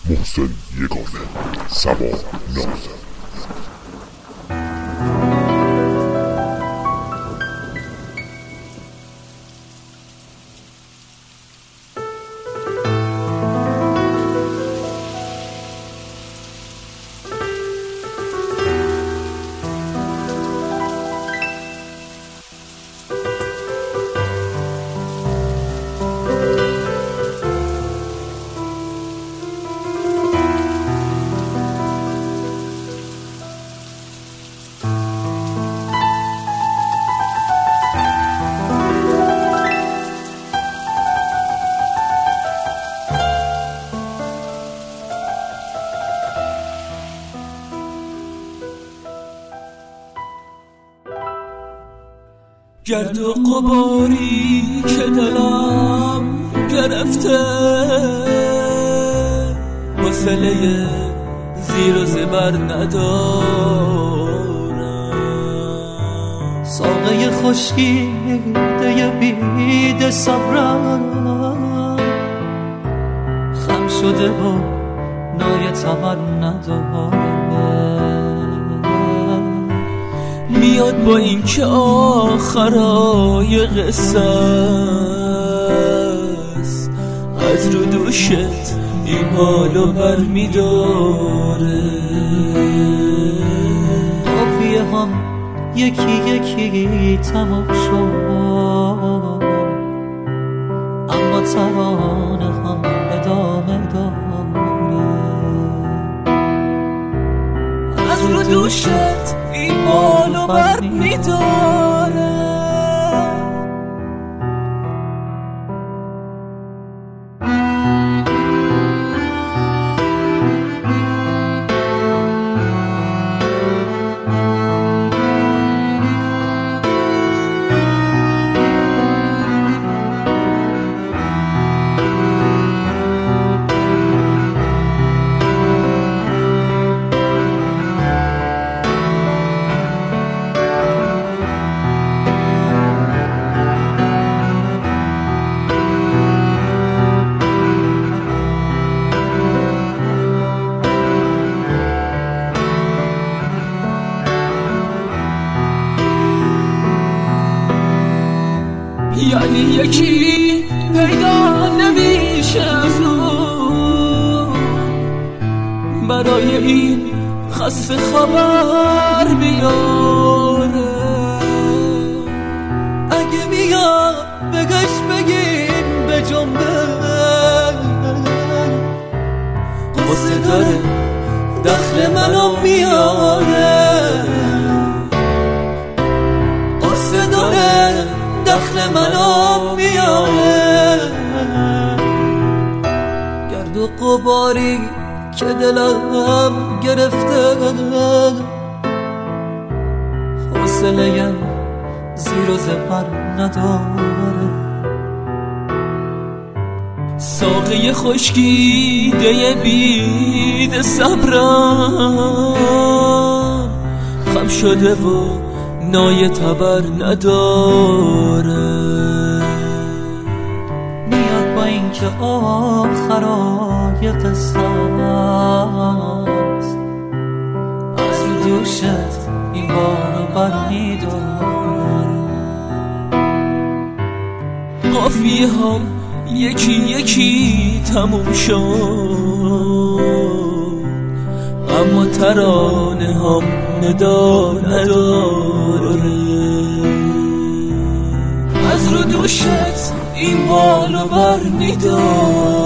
محسن یگانه، سبا نازم. گرد و غباری که دلم گرفته، حوصله زیر و زبر ندارم. ساقه خشکیده بید صبرم خم شده و نای تمر ندارم. میاد با این که آخرای قصه است، از رو دوشت این حالو بر میداره. قافیه هم یکی یکی تمام شد، اما ترانه هم ادامه داره. از رو دوشت این بالو بر میداره. یعنی یکی پیدا نمیشه از اون، برای این خسته خبر بیاره. اگه میاد بگش بگیم به جنبه، قصه داره دخل منو میاره. قصه داره دخل منو میاره. گرد و غباری که دلم گرفته، حوصله زیر و زبر نداره. ساقه خشکیده بید صبرم خم شده و نای تبر نداره. میاد با این که آخرای قصه است، از رو دوشت این بارو بر میداره. قافیه هم یکی یکی تموم شد، اما ترانه هم ندا نداره. از رو دوشت این بالو بر میداره.